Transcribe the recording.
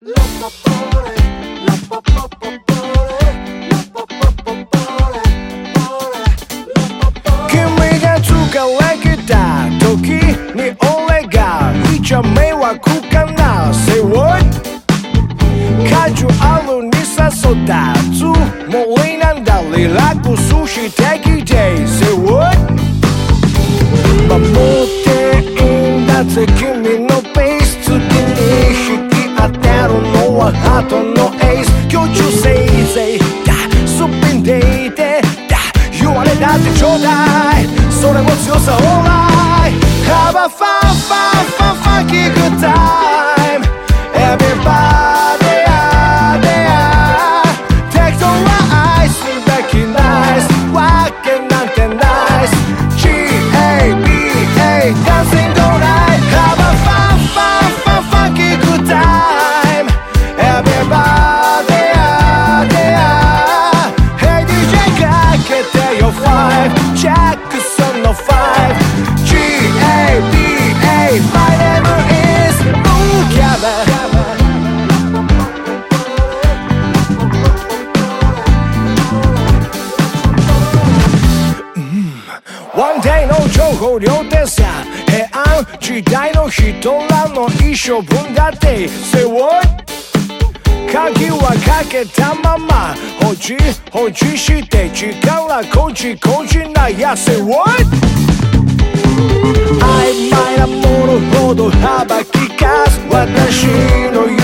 君が疲れきた時に俺がいちゃ迷惑かな Say what? カジュアルに誘ったつもりなんだリラックスしてきて Say what? 守っていいんだぜ君のペース次に引き当てるのはハートのエース今日中せいぜいだすっぴんでいてだ言われだってちょうだいそれも強さ Alright Have a fun fun fun funky good time Everybody out there Take the rise だけ nice わけなんて nice G-A-B-A Dancing all night Have a fun fun fun funky good time Everybody out there Hey DJ かけてよ5 Jackson の5 G-A-B-A My name is Mookaba One day の情報量でさ平安時代の人らの一生分だって Say what? 鍵はかけたまま保持して力こじなや Say what? 曖昧なものほど幅利かす私の